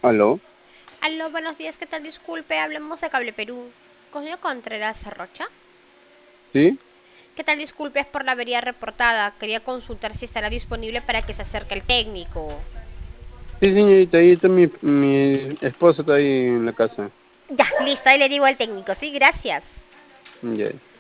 ¿Aló? Aló, buenos días, ¿qué tal? Disculpe, hablemos de Cable Perú. ¿Con señor Contreras Rocha? ¿Sí? ¿Qué tal? Disculpe, es por la avería reportada. Quería consultar si estará disponible para que se acerque el técnico. Sí, señorita, ahí está mi esposa, está ahí en la casa. Ya, listo, ahí le digo al técnico, sí, gracias. Ya.